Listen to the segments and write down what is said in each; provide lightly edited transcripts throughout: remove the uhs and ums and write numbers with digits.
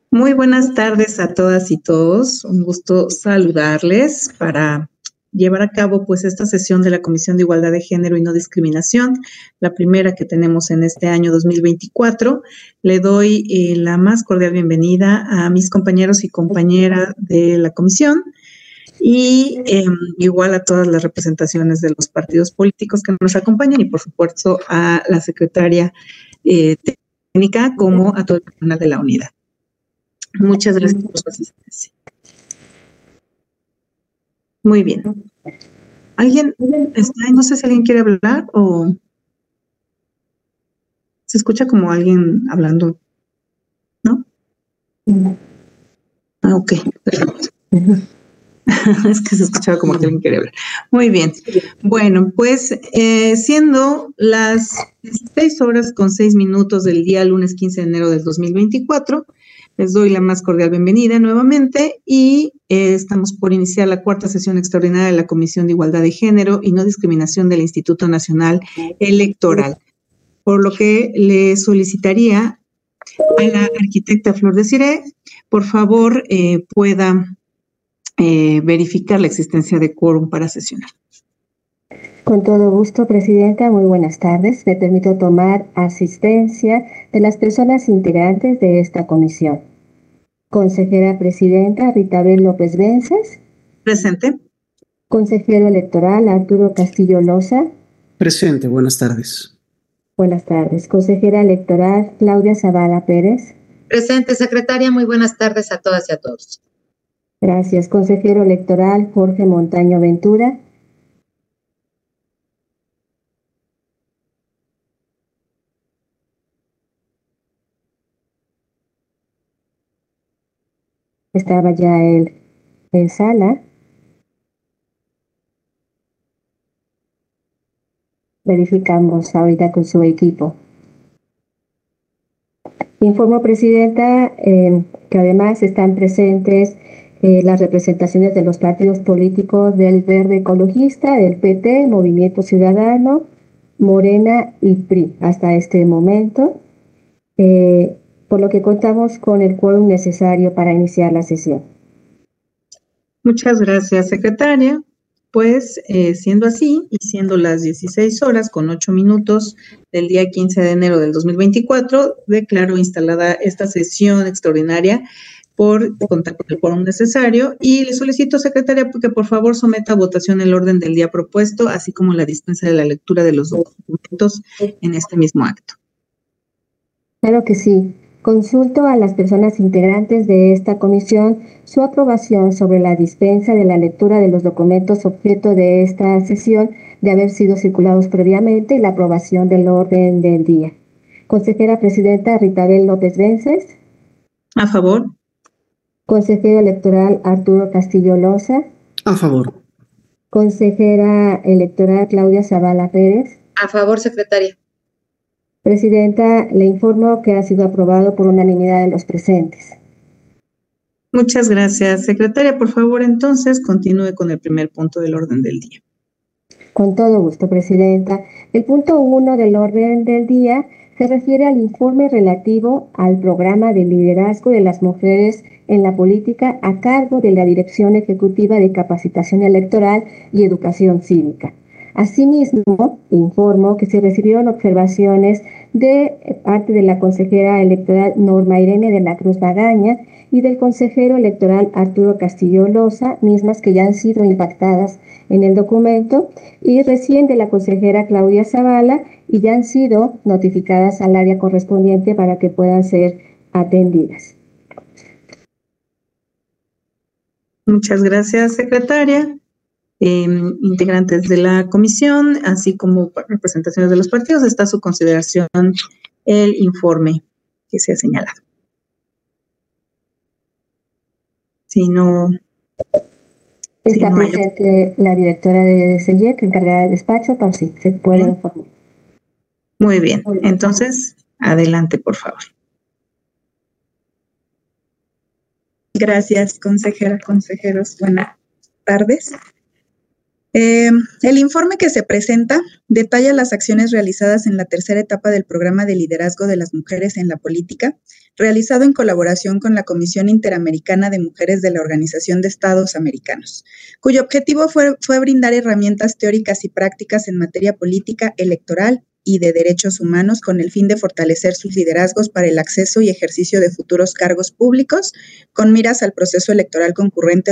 Muy buenas tardes a todas y todos. Un gusto saludarles para llevar a cabo pues esta sesión de la Comisión de Igualdad de Género y No Discriminación, la primera que tenemos en este año 2024. Le doy la más cordial bienvenida a mis compañeros y compañeras de la comisión y igual a todas las representaciones de los partidos políticos que nos acompañan y por supuesto a la secretaria técnica como a todo el personal de la unidad. Muchas gracias por su asistencia. Muy bien. ¿Alguien está? No sé si alguien quiere hablar o se escucha como alguien hablando, ¿no? Ah, ok. Es que se escuchaba como que alguien quiere hablar. Muy bien. Bueno, pues siendo las 16:06 del día lunes 15 de enero del 2024, les doy la más cordial bienvenida nuevamente y estamos por iniciar la cuarta sesión extraordinaria de la Comisión de Igualdad de Género y No Discriminación del Instituto Nacional Electoral. Por lo que le solicitaría a la arquitecta Flor Desiré, por favor, pueda verificar la existencia de quórum para sesionar. Con todo gusto, Presidenta. Muy buenas tardes. Me permito tomar asistencia de las personas integrantes de esta comisión. Consejera Presidenta Ritabel López Vences. Presente. Consejero Electoral Arturo Castillo Loza. Presente. Buenas tardes. Buenas tardes. Consejera Electoral Claudia Zavala Pérez. Presente, secretaria. Muy buenas tardes a todas y a todos. Gracias. Consejero Electoral Jorge Montaño Ventura. Estaba ya él en sala. Verificamos ahorita con su equipo. Informo, Presidenta, que además están presentes las representaciones de los partidos políticos del Verde Ecologista, del PT, Movimiento Ciudadano, Morena y PRI hasta este momento, por lo que contamos con el quórum necesario para iniciar la sesión. Muchas gracias, secretaria. Pues siendo así y siendo las 16:08 del día 15 de enero del 2024, declaro instalada esta sesión extraordinaria por contar con el quórum necesario y le solicito, secretaria, que por favor someta a votación el orden del día propuesto, así como la dispensa de la lectura de los documentos en este mismo acto. Claro que sí. Consulto a las personas integrantes de esta comisión su aprobación sobre la dispensa de la lectura de los documentos objeto de esta sesión de haber sido circulados previamente y la aprobación del orden del día. Consejera Presidenta Ritabel López Vences. A favor. Consejero Electoral Arturo Castillo Loza. A favor. Consejera Electoral Claudia Zavala Pérez. A favor, secretaria. Presidenta, le informo que ha sido aprobado por unanimidad de los presentes. Muchas gracias, secretaria. Por favor, entonces, continúe con el primer punto del orden del día. Con todo gusto, Presidenta. El punto 1 del orden del día se refiere al informe relativo al programa de liderazgo de las mujeres en la política a cargo de la Dirección Ejecutiva de Capacitación Electoral y Educación Cívica. Asimismo, informo que se recibieron observaciones de parte de la consejera electoral Norma Irene de la Cruz Magaña y del consejero electoral Arturo Castillo Loza, mismas que ya han sido impactadas en el documento, y recién de la consejera Claudia Zavala, y ya han sido notificadas al área correspondiente para que puedan ser atendidas. Muchas gracias, secretaria. Integrantes de la comisión, así como representaciones de los partidos, está a su consideración el informe que se ha señalado. Si no... Está presente la directora de CELLEC, encargada del despacho, para si se puede informar. Muy bien. Entonces, adelante, por favor. Gracias, consejera, consejeros. Buenas tardes. El informe que se presenta detalla las acciones realizadas en la tercera etapa del programa de liderazgo de las mujeres en la política, realizado en colaboración con la Comisión Interamericana de Mujeres de la Organización de Estados Americanos, cuyo objetivo fue brindar herramientas teóricas y prácticas en materia política, electoral y de derechos humanos con el fin de fortalecer sus liderazgos para el acceso y ejercicio de futuros cargos públicos con miras al proceso electoral concurrente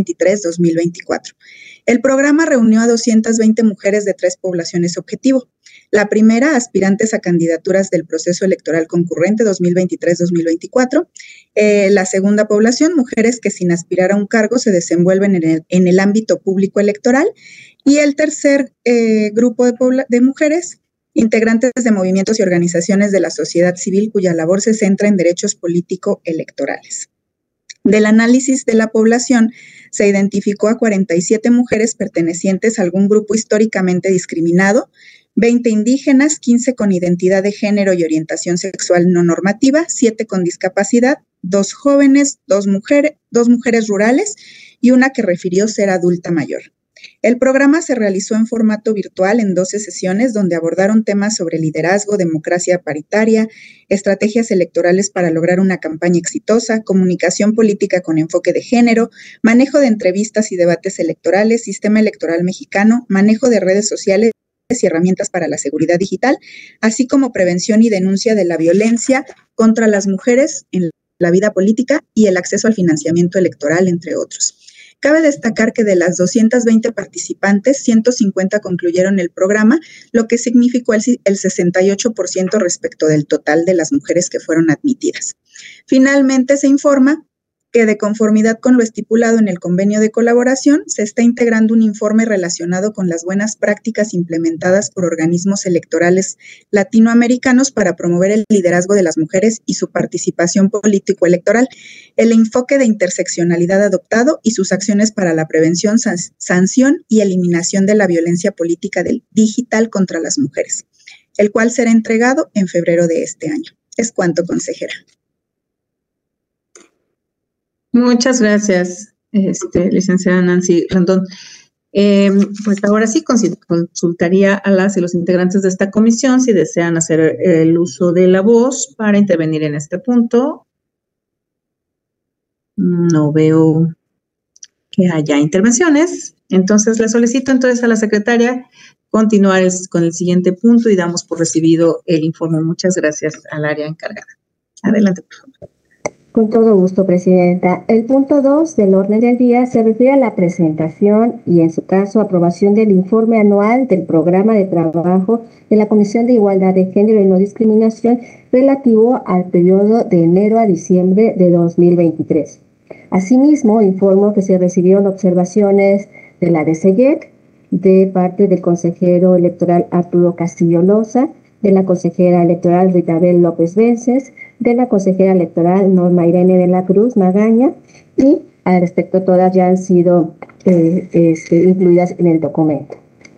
2023-2024. El programa reunió a 220 mujeres de 3 poblaciones objetivo. La primera, aspirantes a candidaturas del proceso electoral concurrente 2023-2024. La segunda población, mujeres que sin aspirar a un cargo se desenvuelven en el ámbito público electoral. Y el tercer grupo de mujeres, integrantes de movimientos y organizaciones de la sociedad civil cuya labor se centra en derechos político-electorales. Del análisis de la población, se identificó a 47 mujeres pertenecientes a algún grupo históricamente discriminado, 20 indígenas, 15 con identidad de género y orientación sexual no normativa, 7 con discapacidad, 2 jóvenes, 2 mujeres rurales y una que refirió ser adulta mayor. El programa se realizó en formato virtual en 12 sesiones donde abordaron temas sobre liderazgo, democracia paritaria, estrategias electorales para lograr una campaña exitosa, comunicación política con enfoque de género, manejo de entrevistas y debates electorales, sistema electoral mexicano, manejo de redes sociales y herramientas para la seguridad digital, así como prevención y denuncia de la violencia contra las mujeres en la vida política y el acceso al financiamiento electoral, entre otros. Cabe destacar que de las 220 participantes, 150 concluyeron el programa, lo que significó el 68% respecto del total de las mujeres que fueron admitidas. Finalmente, se informa que de conformidad con lo estipulado en el convenio de colaboración, se está integrando un informe relacionado con las buenas prácticas implementadas por organismos electorales latinoamericanos para promover el liderazgo de las mujeres y su participación político-electoral, el enfoque de interseccionalidad adoptado y sus acciones para la prevención, sanción y eliminación de la violencia política digital contra las mujeres, el cual será entregado en febrero de este año. Es cuanto, consejera. Muchas gracias, licenciada Nancy Rendón. Pues ahora sí consultaría a las y los integrantes de esta comisión si desean hacer el uso de la voz para intervenir en este punto. No veo que haya intervenciones, entonces le solicito entonces a la secretaria continuar con el siguiente punto y damos por recibido el informe. Muchas gracias al área encargada. Adelante, por favor. Con todo gusto, Presidenta. El punto 2 del orden del día se refiere a la presentación y, en su caso, aprobación del informe anual del programa de trabajo de la Comisión de Igualdad de Género y No Discriminación relativo al periodo de enero a diciembre de 2023. Asimismo, informo que se recibieron observaciones de la DCEYEC, de parte del consejero electoral Arturo Castillo Loza, de la consejera electoral Ritabel López Vences, de la consejera electoral Norma Irene de la Cruz Magaña, y al respecto todas ya han sido incluidas en el documento.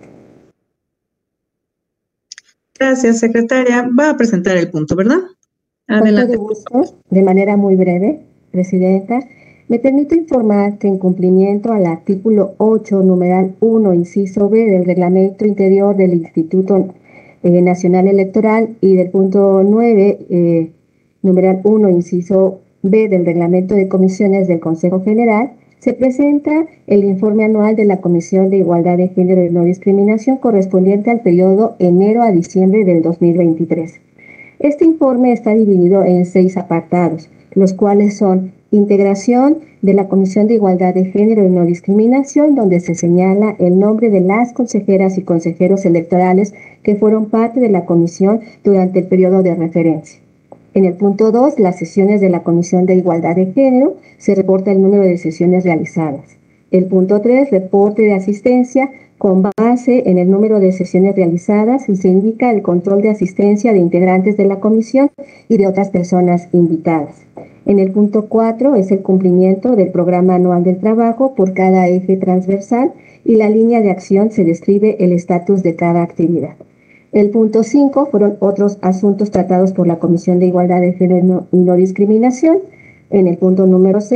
Gracias, secretaria. Va a presentar el punto, ¿verdad? Adelante. Con todo gusto, de manera muy breve, Presidenta. Me permito informar que en cumplimiento al artículo 8, numeral 1, inciso B del Reglamento Interior del Instituto Nacional Electoral y del punto 9, numeral 1, inciso B del Reglamento de Comisiones del Consejo General, se presenta el informe anual de la Comisión de Igualdad de Género y No Discriminación correspondiente al periodo enero a diciembre del 2023. Este informe está dividido en 6 apartados, los cuales son integración de la Comisión de Igualdad de Género y No Discriminación, donde se señala el nombre de las consejeras y consejeros electorales que fueron parte de la comisión durante el periodo de referencia. En el punto 2, las sesiones de la Comisión de Igualdad de Género, se reporta el número de sesiones realizadas. El punto 3, reporte de asistencia con base en el número de sesiones realizadas y se indica el control de asistencia de integrantes de la comisión y de otras personas invitadas. En el punto 4 es el cumplimiento del programa anual del trabajo por cada eje transversal y la línea de acción se describe el estatus de cada actividad. El punto 5 fueron otros asuntos tratados por la Comisión de Igualdad de Género y No Discriminación. En el punto número 6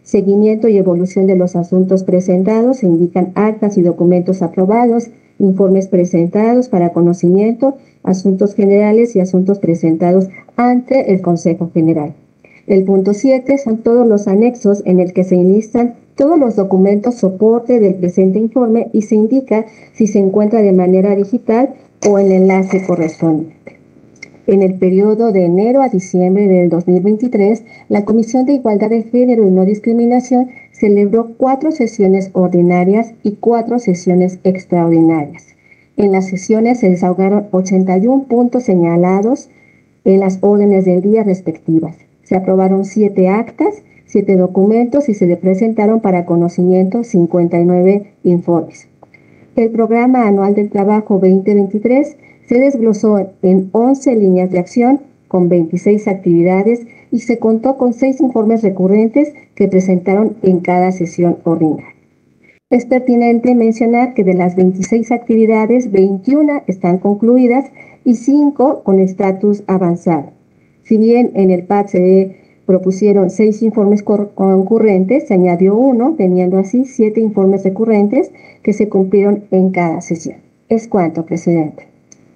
seguimiento y evolución de los asuntos presentados, se indican actas y documentos aprobados, informes presentados para conocimiento, asuntos generales y asuntos presentados ante el Consejo General. El punto 7 son todos los anexos en el que se enlistan todos los documentos soporte del presente informe y se indica si se encuentra de manera digital o en el enlace correspondiente. En el periodo de enero a diciembre del 2023, la Comisión de Igualdad de Género y No Discriminación celebró 4 sesiones ordinarias y 4 sesiones extraordinarias. En las sesiones se desahogaron 81 puntos señalados en las órdenes del día respectivas. Se aprobaron 7 actas, 7 documentos y se le presentaron para conocimiento 59 informes. El Programa Anual del Trabajo 2023 se desglosó en 11 líneas de acción con 26 actividades y se contó con 6 informes recurrentes que presentaron en cada sesión ordinaria. Es pertinente mencionar que de las 26 actividades, 21 están concluidas y 5 con estatus avanzado. Si bien en el PAD se propusieron 6 informes concurrentes, se añadió 1, teniendo así 7 informes recurrentes que se cumplieron en cada sesión. Es cuanto, presidente.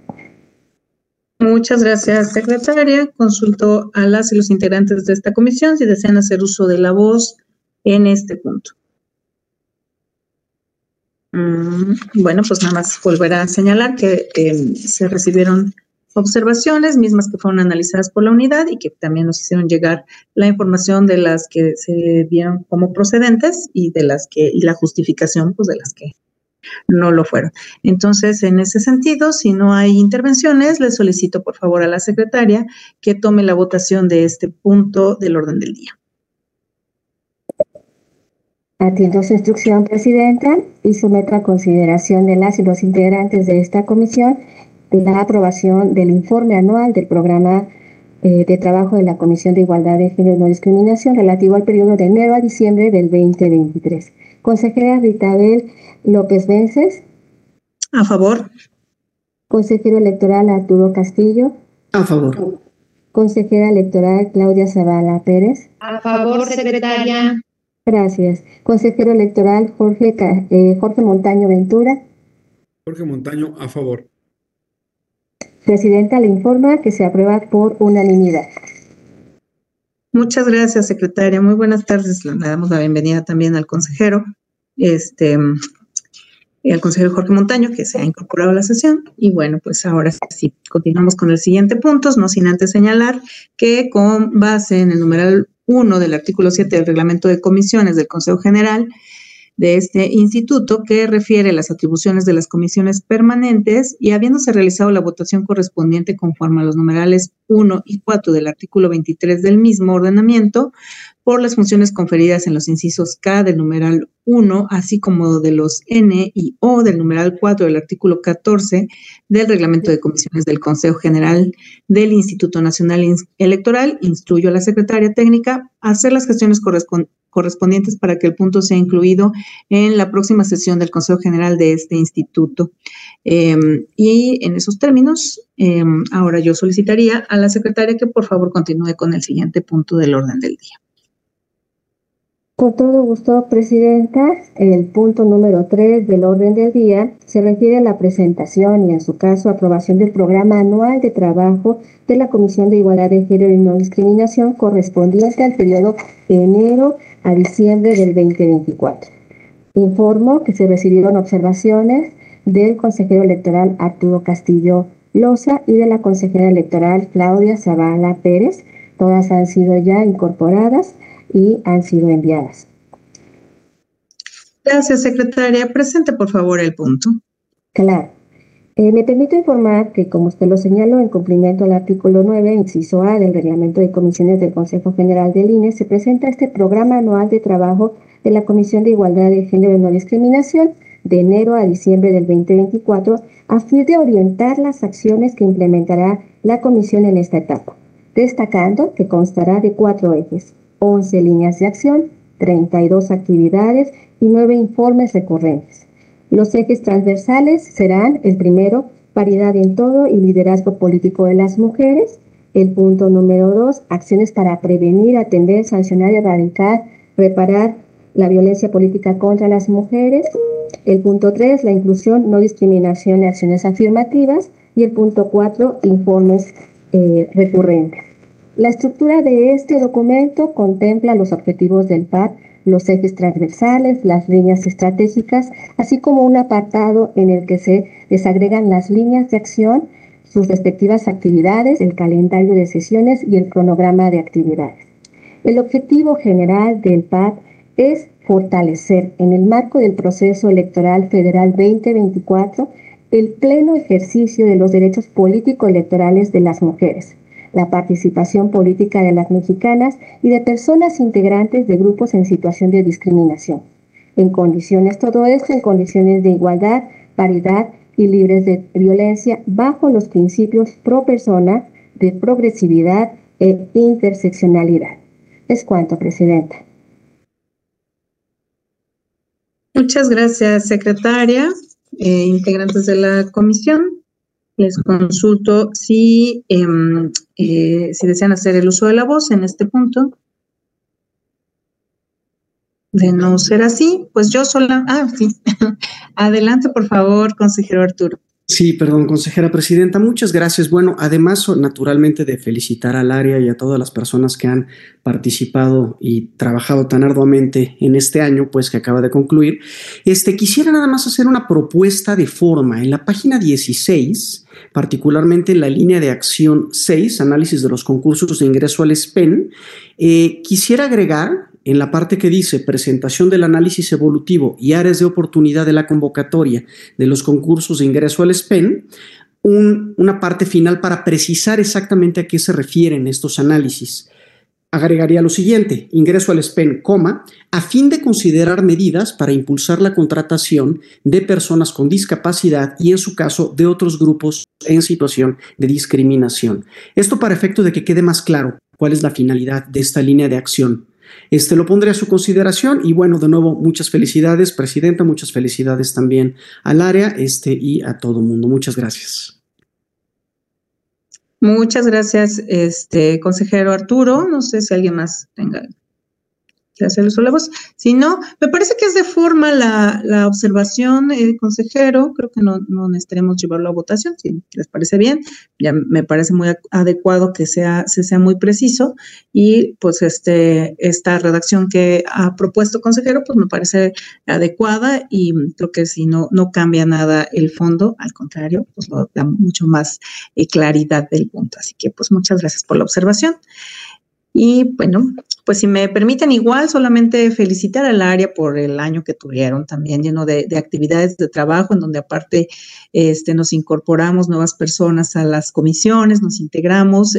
Muchas gracias, secretaria. Consulto a las y los integrantes de esta comisión si desean hacer uso de la voz en este punto. Bueno, pues nada más volver a señalar que se recibieron observaciones, mismas que fueron analizadas por la unidad y que también nos hicieron llegar la información de las que se vieron como procedentes y de las que, y la justificación, pues de las que no lo fueron. Entonces, en ese sentido, si no hay intervenciones, le solicito por favor a la secretaria que tome la votación de este punto del orden del día. Atiendo su instrucción, presidenta, y someto a consideración de las y los integrantes de esta comisión la aprobación del informe anual del programa de trabajo de la Comisión de Igualdad de Género y No Discriminación relativo al periodo de enero a diciembre del 2023. Consejera Ritabel López Vences. A favor. Consejero electoral Arturo Castillo. A favor. Consejera electoral Claudia Zavala Pérez. A favor, secretaria. Gracias. Consejero electoral Jorge Montaño Ventura. Jorge Montaño, a favor. Presidenta le informa que se aprueba por unanimidad. Muchas gracias, secretaria. Muy buenas tardes. Le damos la bienvenida también al consejero, el consejero Jorge Montaño, que se ha incorporado a la sesión. Y bueno, pues ahora sí, continuamos con el siguiente punto, no sin antes señalar que con base en el numeral 1 del artículo 7 del reglamento de comisiones del Consejo General de este instituto, que refiere a las atribuciones de las comisiones permanentes y habiéndose realizado la votación correspondiente conforme a los numerales 1 y 4 del artículo 23 del mismo ordenamiento, por las funciones conferidas en los incisos K del numeral 1, así como de los N y O del numeral 4 del artículo 14 del reglamento de comisiones del Consejo General del Instituto Nacional Electoral, instruyo a la secretaria técnica a hacer las gestiones correspondientes para que el punto sea incluido en la próxima sesión del Consejo General de este instituto. Y en esos términos, ahora yo solicitaría a la secretaria que por favor continúe con el siguiente punto del orden del día. Con todo gusto, presidenta. El punto número 3 del orden del día se refiere a la presentación y, en su caso, aprobación del programa anual de trabajo de la Comisión de Igualdad de Género y No Discriminación correspondiente al periodo de enero a diciembre del 2024. Informo que se recibieron observaciones del consejero electoral Arturo Castillo Loza y de la consejera electoral Claudia Zavala Pérez. Todas han sido ya incorporadas y han sido enviadas. Gracias, secretaria. Presente, por favor, el punto. Claro. Me permito informar que, como usted lo señaló, en cumplimiento al artículo 9, inciso A del Reglamento de Comisiones del Consejo General del INE, se presenta este programa anual de trabajo de la Comisión de Igualdad de Género y No Discriminación de enero a diciembre del 2024, a fin de orientar las acciones que implementará la Comisión en esta etapa, destacando que constará de 4 ejes: 11 líneas de acción, 32 actividades y 9 informes recurrentes. Los ejes transversales serán: el primero, paridad en todo y liderazgo político de las mujeres; el punto número 2, acciones para prevenir, atender, sancionar y erradicar reparar la violencia política contra las mujeres. El punto 3, la inclusión, no discriminación y acciones afirmativas. Y el punto 4, informes recurrentes. La estructura de este documento contempla los objetivos del PAD, los ejes transversales, las líneas estratégicas, así como un apartado en el que se desagregan las líneas de acción, sus respectivas actividades, el calendario de sesiones y el cronograma de actividades. El objetivo general del PAD es fortalecer, en el marco del proceso electoral federal 2024, el pleno ejercicio de los derechos político-electorales de las mujeres, la participación política de las mexicanas y de personas integrantes de grupos en situación de discriminación. Todo esto en condiciones de igualdad, paridad y libres de violencia, bajo los principios pro persona, de progresividad e interseccionalidad. Es cuanto, Presidenta. Muchas gracias, secretaria. Integrantes de la comisión, les consulto si desean hacer el uso de la voz en este punto. De no ser así, pues yo sola. Sí. Adelante, por favor, consejero Arturo. Sí, perdón, consejera presidenta, muchas gracias. Bueno, además, naturalmente, de felicitar al área y a todas las personas que han participado y trabajado tan arduamente en este año, pues que acaba de concluir, quisiera nada más hacer una propuesta de forma. En la página 16, particularmente en la línea de acción 6, análisis de los concursos de ingreso al SPEN, quisiera agregar en la parte que dice presentación del análisis evolutivo y áreas de oportunidad de la convocatoria de los concursos de ingreso al SPEN, una parte final para precisar exactamente a qué se refieren estos análisis. Agregaría lo siguiente: ingreso al SPEN, a fin de considerar medidas para impulsar la contratación de personas con discapacidad y, en su caso, de otros grupos en situación de discriminación. Esto para efecto de que quede más claro cuál es la finalidad de esta línea de acción. Lo pondré a su consideración y, bueno, de nuevo, muchas felicidades, presidenta, muchas felicidades también al área y a todo el mundo. Muchas gracias. Muchas gracias, consejero Arturo. No sé si alguien más tenga que hacer el uso de la voz. Si no, me parece que es de forma la observación, consejero. Creo que no necesitaremos llevarlo a votación, si les parece bien. Ya me parece muy adecuado que sea muy preciso y pues esta redacción que ha propuesto consejero, pues me parece adecuada y creo que si no cambia nada el fondo, al contrario, pues da mucho más claridad del punto. Así que pues muchas gracias por la observación. Y bueno, pues si me permiten, igual solamente felicitar al área por el año que tuvieron, también lleno de actividades de trabajo, en donde aparte nos incorporamos nuevas personas a las comisiones, nos integramos,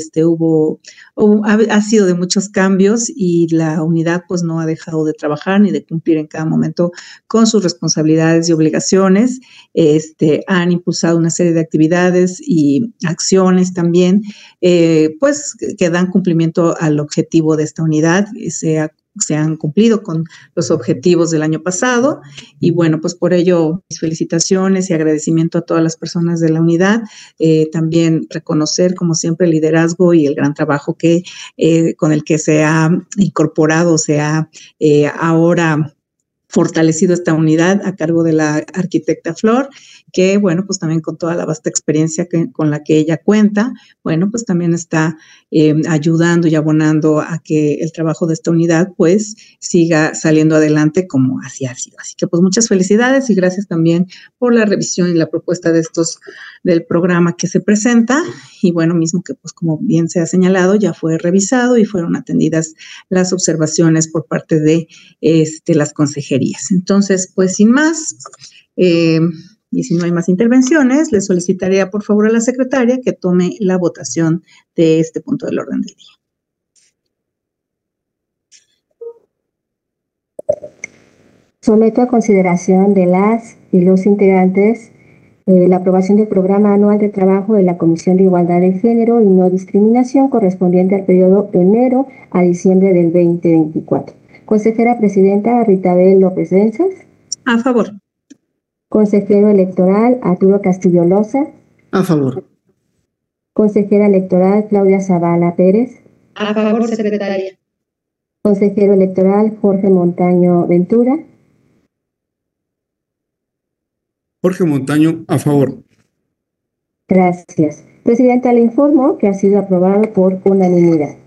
ha sido de muchos cambios y la unidad pues no ha dejado de trabajar ni de cumplir en cada momento con sus responsabilidades y obligaciones. Han impulsado una serie de actividades y acciones también, pues que dan cumplimiento al objetivo de esta unidad. Se han cumplido con los objetivos del año pasado y bueno, pues por ello mis felicitaciones y agradecimiento a todas las personas de la unidad. También reconocer como siempre el liderazgo y el gran trabajo con el que se ha incorporado, ahora fortalecido esta unidad a cargo de la arquitecta Flor, que bueno, pues también con toda la vasta experiencia con la que ella cuenta, bueno, pues también está ayudando y abonando a que el trabajo de esta unidad pues siga saliendo adelante como así ha sido. Así que pues muchas felicidades y gracias también por la revisión y la propuesta del programa que se presenta y bueno, mismo que pues como bien se ha señalado, ya fue revisado y fueron atendidas las observaciones por parte de las consejerías. Entonces, pues sin más, y si no hay más intervenciones, le solicitaría por favor a la secretaria que tome la votación de este punto del orden del día. Someto a consideración de las y los integrantes la aprobación del programa anual de trabajo de la Comisión de Igualdad de Género y No Discriminación correspondiente al periodo de enero a diciembre del 2024. Consejera presidenta Ritabel López Venzas. A favor. Consejero electoral Arturo Castillo Loza. A favor. Consejera electoral Claudia Zavala Pérez. A favor, secretaria. Consejero electoral Jorge Montaño Ventura. Jorge Montaño, a favor. Gracias. Presidenta, le informo que ha sido aprobado por unanimidad.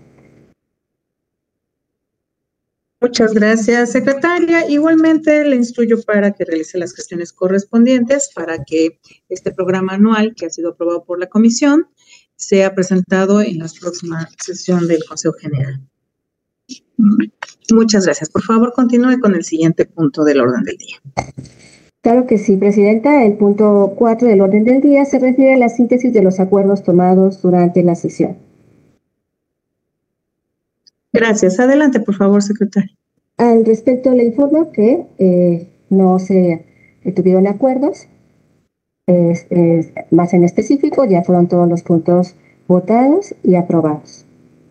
Muchas gracias, secretaria. Igualmente le instruyo para que realice las gestiones correspondientes para que este programa anual que ha sido aprobado por la comisión sea presentado en la próxima sesión del Consejo General. Muchas gracias. Por favor, continúe con el siguiente punto del orden del día. Claro que sí, Presidenta. El punto 4 del orden del día se refiere a la síntesis de los acuerdos tomados durante la sesión. Gracias. Adelante, por favor, secretaria. Al respecto, le informo que no se tuvieron acuerdos. Más en específico, ya fueron todos los puntos votados y aprobados.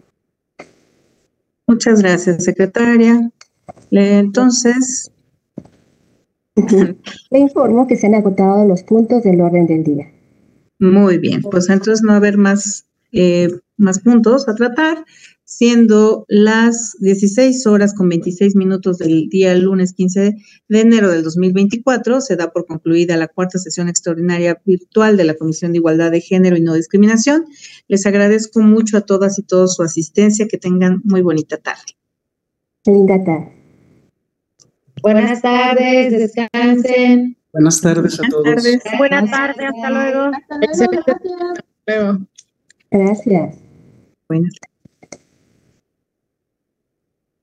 Muchas gracias, secretaria. Entonces, le informo que se han agotado los puntos del orden del día. muy bien, pues entonces no va a haber más puntos a tratar, siendo las 16:26 del día lunes 15 de enero del 2024, se da por concluida la cuarta sesión extraordinaria virtual de la Comisión de Igualdad de Género y No Discriminación. Les agradezco mucho a todas y todos su asistencia, que tengan muy bonita tarde. Linda tarde. Buenas tardes, descansen. Buenas tardes a todos. Buenas tardes, hasta luego. Hasta luego. Gracias. Buenas tardes.